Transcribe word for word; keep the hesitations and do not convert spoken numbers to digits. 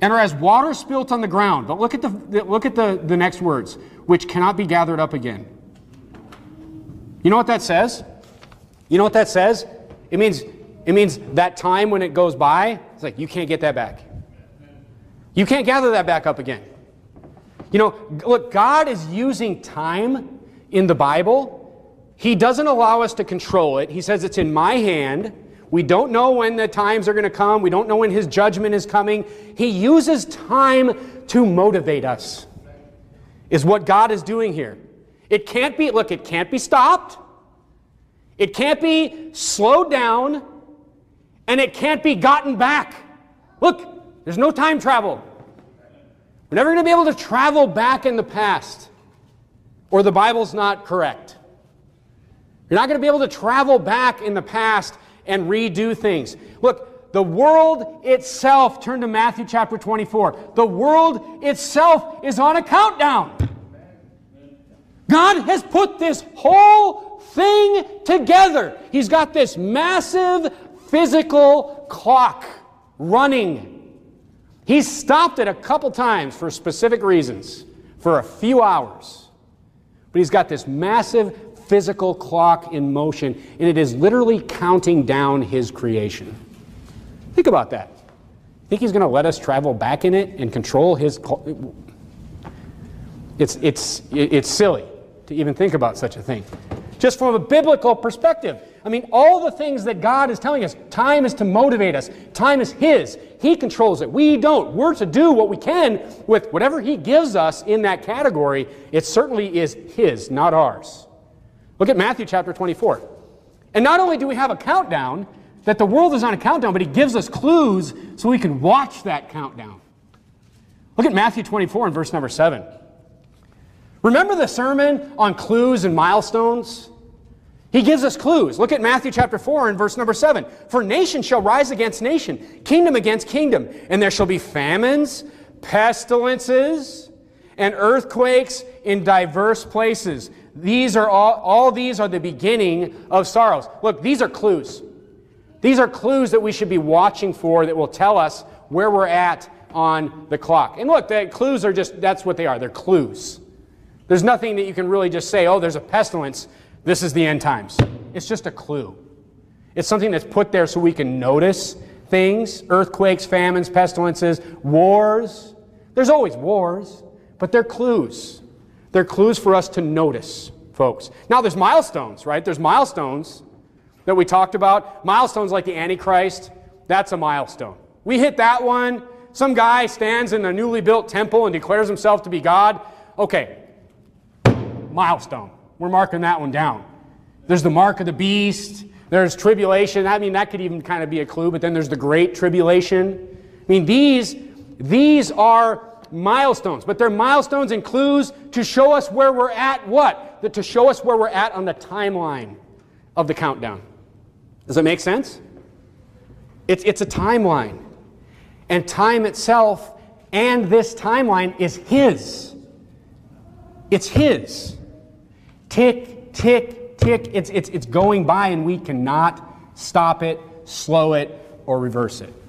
and are as water spilt on the ground. But look at the look at the, the next words, which cannot be gathered up again. You know what that says? You know what that says? It means it means that time when it goes by, it's like you can't get that back. You can't gather that back up again. You know, look, God is using time in the Bible. He doesn't allow us to control it. He says it's in my hand. We don't know when the times are going to come. We don't know when His judgment is coming. He uses time to motivate us, is what God is doing here. It can't be, look, it can't be stopped. It can't be slowed down. And it can't be gotten back. Look, there's no time travel. We're never going to be able to travel back in the past, or the Bible's not correct. You're not going to be able to travel back in the past and redo things. Look, the world itself, turn to Matthew chapter twenty-four. The world itself is on a countdown. God has put this whole thing together. He's got this massive physical clock running. He's stopped it a couple times for specific reasons, for a few hours. But He's got this massive physical clock in motion, and it is literally counting down His creation. Think about that. Think He's going to let us travel back in it and control His... Cl- it's, it's, it's silly to even think about such a thing. Just from a biblical perspective. I mean, all the things that God is telling us, time is to motivate us. Time is His. He controls it. We don't. We're to do what we can with whatever He gives us in that category. It certainly is His, not ours. Look at Matthew chapter twenty-four. And not only do we have a countdown, that the world is on a countdown, but He gives us clues so we can watch that countdown. Look at Matthew twenty-four and verse number seven. Remember the sermon on clues and milestones? He gives us clues. Look at Matthew chapter four and verse number seven. For nation shall rise against nation, kingdom against kingdom, and there shall be famines, pestilences, and earthquakes in diverse places. These are all, all these are the beginning of sorrows. Look, these are clues. These are clues that we should be watching for that will tell us where we're at on the clock. And look, the clues are just, that's what they are. They're clues. There's nothing that you can really just say, oh, there's a pestilence. This is the end times. It's just a clue. It's something that's put there so we can notice things. Earthquakes, famines, pestilences, wars. There's always wars, but they're clues. They're clues for us to notice, folks. Now there's milestones, right? There's milestones that we talked about. Milestones like the Antichrist, that's a milestone. We hit that one. Some guy stands in a newly built temple and declares himself to be God. Okay, milestone. We're marking that one down. There's the mark of the beast. There's tribulation. I mean, that could even kind of be a clue, but then there's the great tribulation. I mean, these, these are milestones, but they're milestones and clues to show us where we're at what? That to show us where we're at on the timeline of the countdown. Does that make sense? It's, it's a timeline. And time itself and this timeline is His. It's His. Tick, tick, tick. It's, it's, it's going by, and we cannot stop it, slow it, or reverse it.